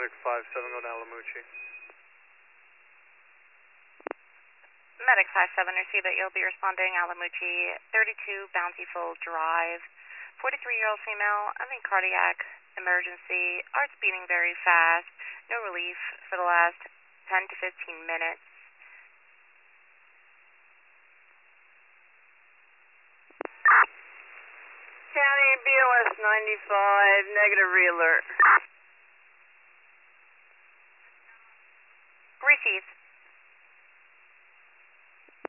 Medic 5-7 going to Alamucci. Medic 5-7, receive that you'll be responding Alamucci, 32 Bountiful Drive, 43-year-old female, having cardiac emergency, heart's beating very fast, no relief for the last 10 to 15 minutes. County BOS 95, negative re-alert. Received.